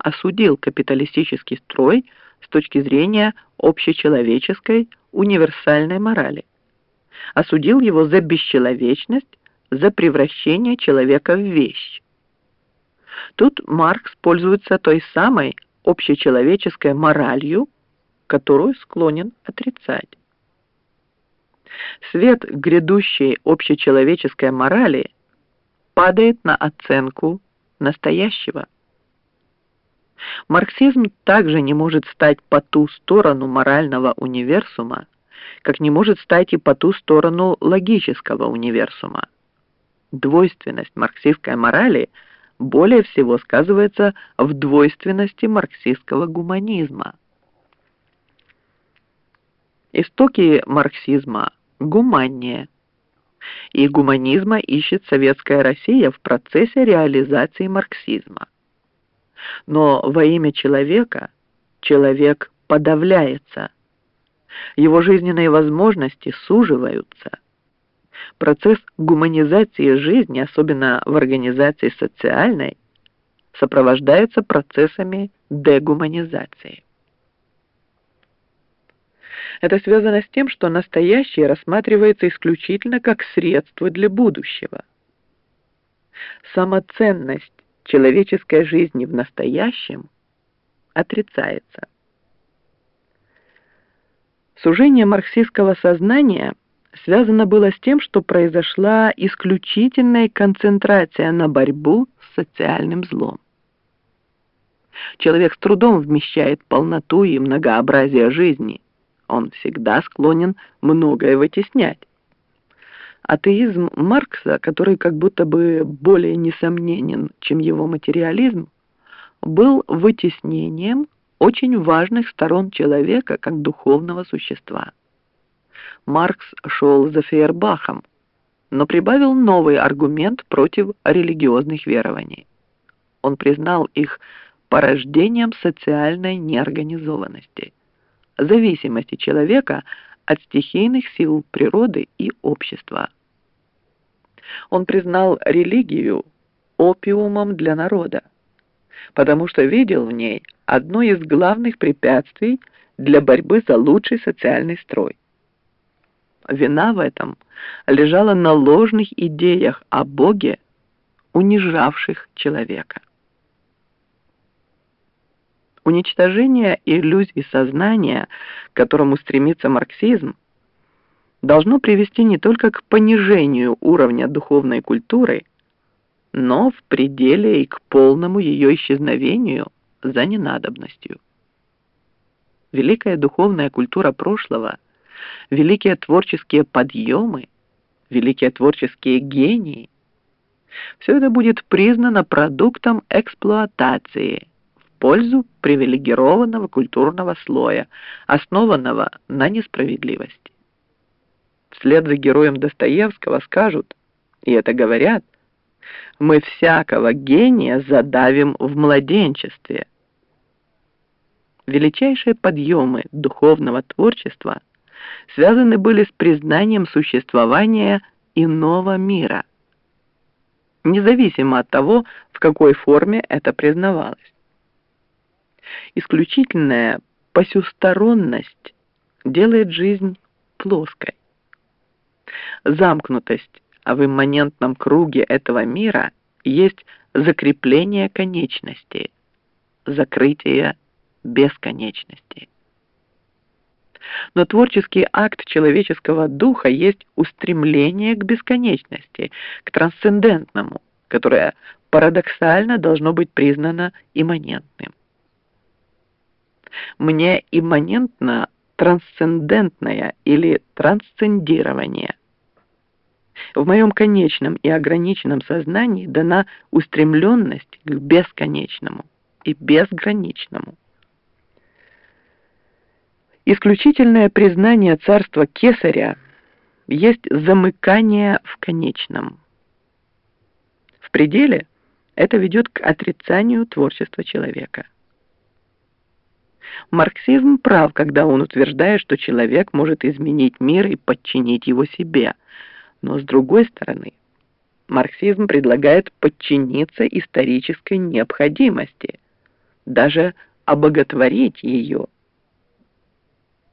осудил капиталистический строй с точки зрения общечеловеческой универсальной морали. Осудил его за бесчеловечность, за превращение человека в вещь. Тут Маркс пользуется той самой общечеловеческой моралью, которую склонен отрицать. Свет грядущей общечеловеческой морали падает на оценку настоящего. Марксизм также не может стать по ту сторону морального универсума, как не может стать и по ту сторону логического универсума. Двойственность марксистской морали более всего сказывается в двойственности марксистского гуманизма. Истоки марксизма гуманнее, и гуманизма ищет советская Россия в процессе реализации марксизма. Но во имя человека человек подавляется, его жизненные возможности суживаются. Процесс гуманизации жизни, особенно в организации социальной, сопровождается процессами дегуманизации. Это связано с тем, что настоящее рассматривается исключительно как средство для будущего. Самоценность человеческой жизни в настоящем отрицается. Сужение марксистского сознания связано было с тем, что произошла исключительная концентрация на борьбу с социальным злом. Человек с трудом вмещает полноту и многообразие жизни. Он всегда склонен многое вытеснять. Атеизм Маркса, который как будто бы более несомненен, чем его материализм, был вытеснением очень важных сторон человека как духовного существа. Маркс шел за Фейербахом, но прибавил новый аргумент против религиозных верований. Он признал их порождением социальной неорганизованности, зависимости человека от стихийных сил природы и общества. Он признал религию опиумом для народа, потому что видел в ней одно из главных препятствий для борьбы за лучший социальный строй. Вина в этом лежала на ложных идеях о Боге, унижавших человека. Уничтожение иллюзий сознания, к которому стремится марксизм, должно привести не только к понижению уровня духовной культуры, но в пределе и к полному ее исчезновению за ненадобностью. Великая духовная культура прошлого, великие творческие подъемы, великие творческие гении — все это будет признано продуктом эксплуатации в пользу привилегированного культурного слоя, основанного на несправедливости. Вслед за героем Достоевского скажут, и это говорят: мы всякого гения задавим в младенчестве. Величайшие подъемы духовного творчества связаны были с признанием существования иного мира, независимо от того, в какой форме это признавалось. Исключительная посюсторонность делает жизнь плоской. Замкнутость в имманентном круге этого мира есть закрепление конечности, закрытие бесконечности. Но творческий акт человеческого духа есть устремление к бесконечности, к трансцендентному, которое парадоксально должно быть признано имманентным. Мне имманентно трансцендентное или трансцендирование. В моем конечном и ограниченном сознании дана устремленность к бесконечному и безграничному. Исключительное признание царства Кесаря есть замыкание в конечном. В пределе это ведет к отрицанию творчества человека. Марксизм прав, когда он утверждает, что человек может изменить мир и подчинить его себе. Но с другой стороны, марксизм предлагает подчиниться исторической необходимости, даже обоготворить ее.